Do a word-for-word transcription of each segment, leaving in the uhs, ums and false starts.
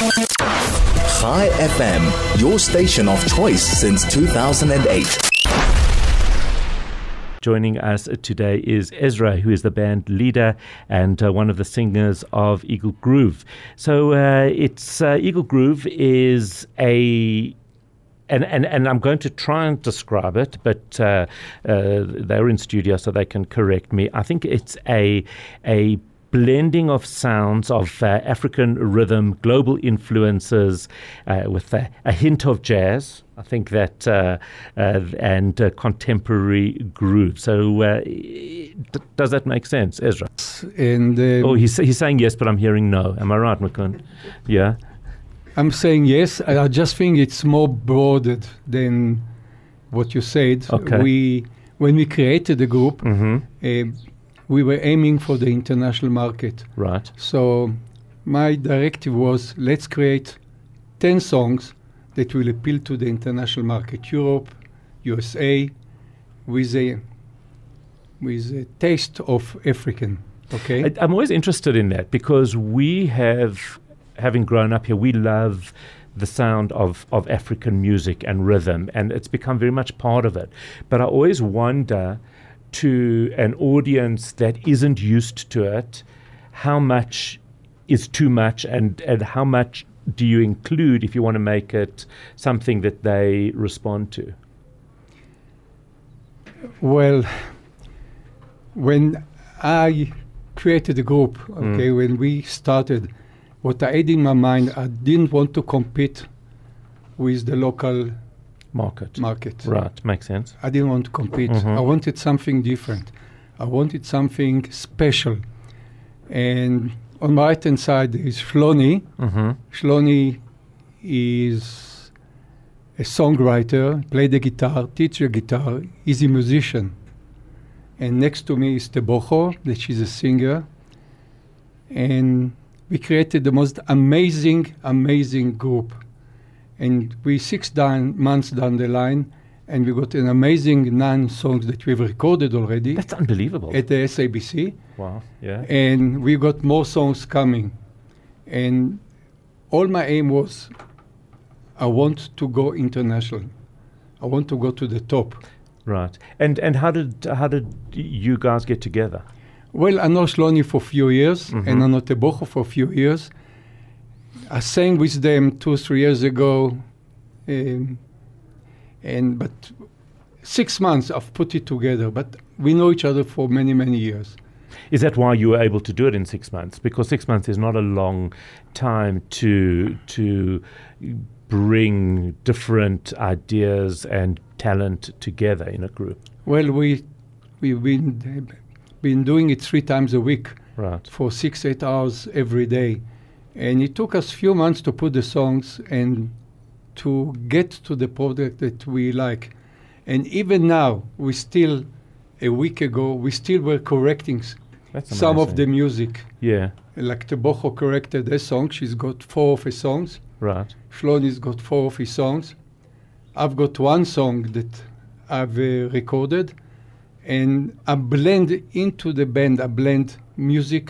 Chai F M, your station of choice since two thousand eight. Joining us today is Ezra, who is the band leader and uh, one of the singers of Eagle Groove. So uh, it's uh, Eagle Groove is a And, and and I'm going to try and describe it, but uh, uh, they're in studio, so they can correct me. I think it's a a blending of sounds of uh, African rhythm, global influences, uh, with a, a hint of jazz. I think that uh, uh, and uh, contemporary groove. So uh, d- does that make sense, Ezra? And um, oh, he's he's saying yes, but I'm hearing no. Am I right, Mukund? Yeah. I'm saying yes. I just think it's more broader than what you said. Okay. We, when we created the group, Mm-hmm. uh, we were aiming for the international market. Right. So my directive was, let's create ten songs that will appeal to the international market, Europe, U S A, with a with a taste of African. Okay. I, I'm always interested in that because we have. Having grown up here, we love the sound of, of African music and rhythm, and it's become very much part of it. But I always wonder, to an audience that isn't used to it, how much is too much, and, and how much do you include if you want to make it something that they respond to? Well, when I created the group, okay, Mm. when we started, what I had in my mind, I didn't want to compete with the local Market. market. Right, makes sense. I didn't want to compete. Mhm. I wanted something different. I wanted something special. And on my right-hand side is Shloni. Mm-hmm. Shloni is a songwriter, play the guitar, teach the guitar, is a musician. And next to me is Teboho, that she's a singer. And we created the most amazing, amazing group. And we six down, months down the line, and we got an amazing nine songs that we've recorded already That's unbelievable. at the S A B C. Wow, yeah. And we got more songs coming. And all my aim was, I want to go international. I want to go to the top. Right. And and how did how did you guys get together? Well, I know Shloni for a few years, Mhm. and I know Teboho for a few years. I sang with them two, three years ago, um, and but six months I've put it together. But we know each other for many, many years. Is that why you were able to do it in six months? Because six months is not a long time to to bring different ideas and talent together in a group. Well, we we've been been doing it three times a week Right. for six, eight hours every day, and it took us few months to put the songs and to get to the product that we like. And even now, we still a week ago we still were correcting s- That's some of amazing. the music. Yeah. Like Teboho corrected a song. She's got four of his songs. Right. Shloni's got four of his songs. I've got one song that I've uh, recorded, and I blend into the band, I blend music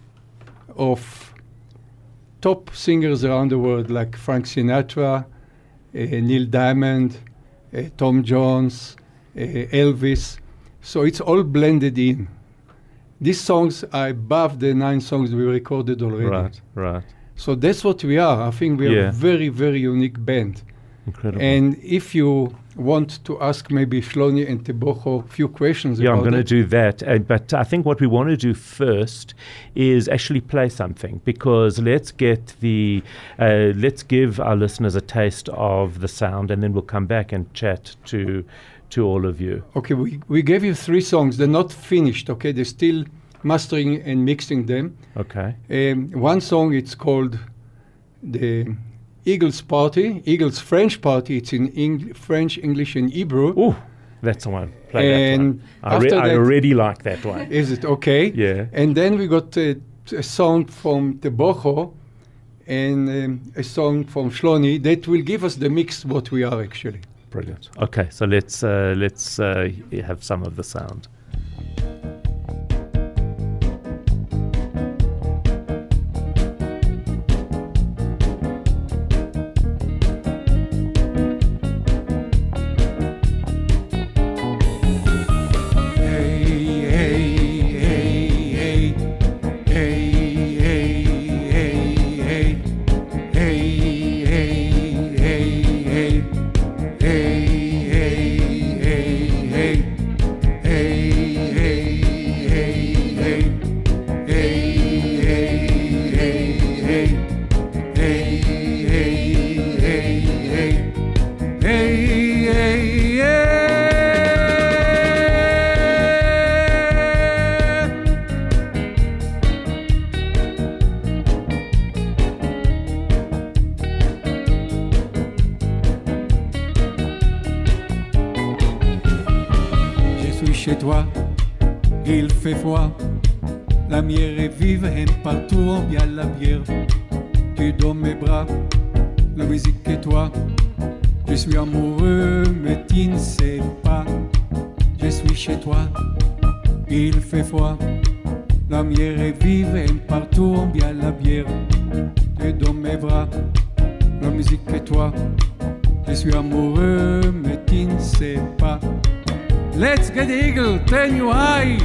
of top singers around the world, like Frank Sinatra, uh, Neil Diamond, uh, Tom Jones, uh, Elvis. So it's all blended in. These songs are above the nine songs we recorded already. Right. Right. So that's what we are. I think we are Yeah. a very, very unique band. Incredible. And if you want to ask maybe Shloni and Teboho a few questions Yeah, I'm about going to it. do that. Uh, but I think what we want to do first is actually play something, because let's get the, uh, let's give our listeners a taste of the sound, and then we'll come back and chat to to all of you. Okay, we, we gave you three songs. They're not finished, okay? They're still mastering and mixing them. Okay. Um, one song, it's called the Eagles Party, Eagles French Party. It's in Eng- French, English, and Hebrew. Oh, that's the one. Play that And one. I, re- after I that- already like that one. Is it okay? Yeah. And then we got a, a song from Teboho and um, a song from Shloni that will give us the mix what we are actually. Brilliant. Okay, so let's uh, let's uh, have some of the sound. chez toi, il fait froid. La bière est vive, et partout on vient la bière. Tu dans mes bras, la musique et toi. Je suis amoureux, mais tu ne sais pas. Je suis chez toi, il fait froid. La bière est vive, et partout on vient la bière. Tu dans mes bras, la musique et toi. Je suis amoureux, mais tu ne sais pas. Let's get eagle, turn you high.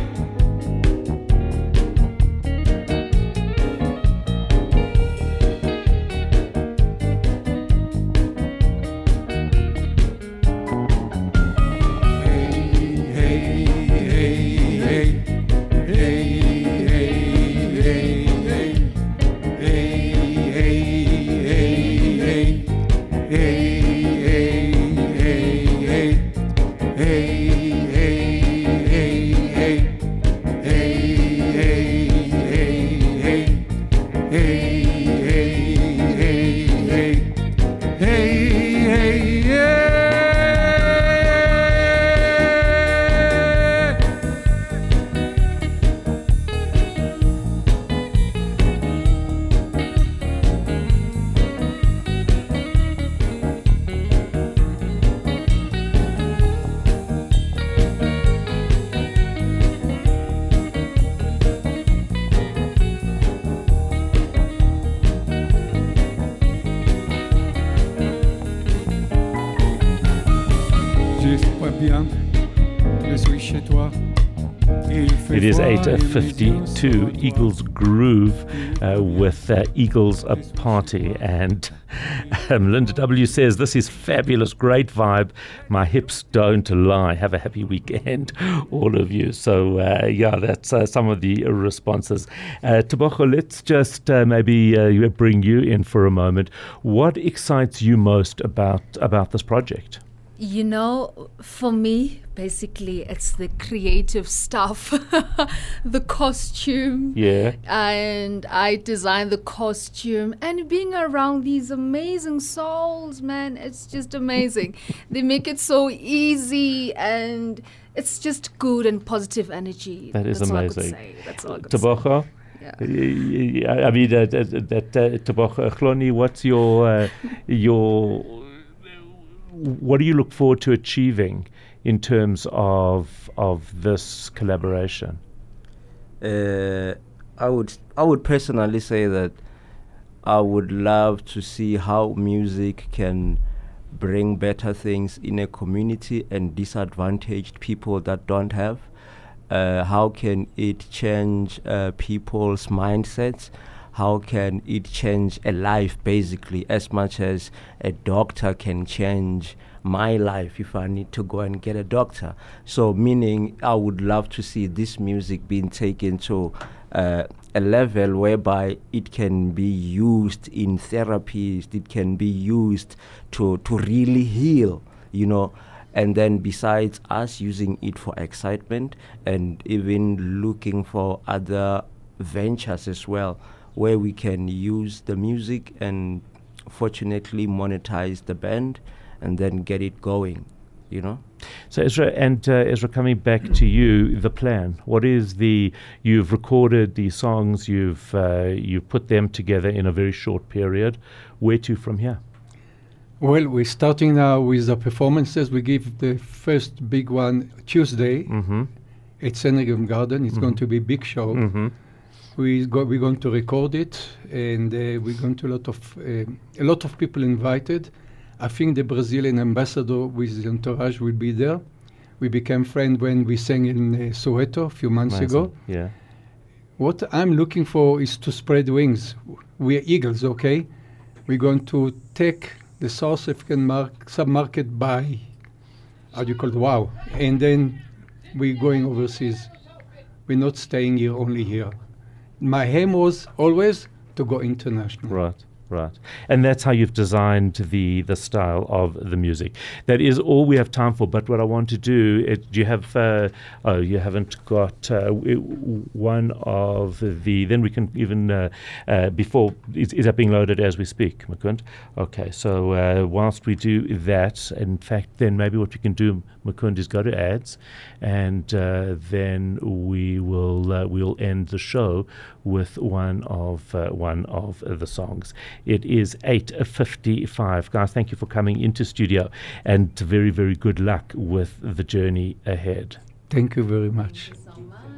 It is eight fifty-two, Eagles Groove uh, with uh, Eagles a Party. And um, Linda W. says, this is fabulous, great vibe. My hips don't lie. Have a happy weekend, all of you. So, uh, yeah, that's uh, some of the responses. Uh, Tebogo, let's just uh, maybe uh, bring you in for a moment. What excites you most about, about this project? You know, for me, basically, it's the creative stuff, the costume. Yeah. And I designed the costume and being around these amazing souls, man, it's just amazing. They make it so easy and it's just good and positive energy. That is That's amazing. All I could say. That's all I could Tebogo? say. Yeah. I mean, uh, that, that uh, Tebogo, Chloni, what's your uh, your... what do you look forward to achieving in terms of of this collaboration? Uh, I would I would personally say that I would love to see how music can bring better things in a community and disadvantaged people that don't have. Uh, how can it change uh, people's mindsets? How can it change a life, basically, as much as a doctor can change my life if I need to go and get a doctor? So, meaning I would love to see this music being taken to uh, a level whereby it can be used in therapies, it can be used to, to really heal, you know. And then besides us using it for excitement and even looking for other ventures as well, where we can use the music and fortunately monetize the band and then get it going, you know? So Ezra, and uh, Ezra, coming back to you, the plan. What is the, you've recorded these songs, you've, uh, you've put them together in a very short period. Where to from here? Well, we're starting now with the performances. We give the first big one Tuesday mm-hmm. at Sandringham Garden. It's mm-hmm. going to be a big show. Mm-hmm. We go, we're going to record it, and uh, we're going to a lot of uh, a lot of people invited. I think the Brazilian ambassador with the entourage will be there. We became friends when we sang in uh, Soweto a few months Amazing. ago. Yeah. What I'm looking for is to spread wings. We're eagles, okay? We're going to take the South African mark, sub-market by, how do you call it, wow. And then we're going overseas. We're not staying here, only here. My aim was always to go international. Right. Right. And that's how you've designed the, the style of the music. That is all we have time for. But what I want to do, it, do you have, uh, oh, you haven't got uh, one of the, then we can even, uh, uh, before, is, is that being loaded as we speak, Mukund? Okay, so uh, whilst we do that, in fact, then maybe what we can do, Mukund, is go to ads, and uh, then we will uh, we'll end the show with one of uh, one of uh, the songs. It is eight fifty-five. Guys, thank you for coming into studio, and very, very good luck with the journey ahead. Thank you very much.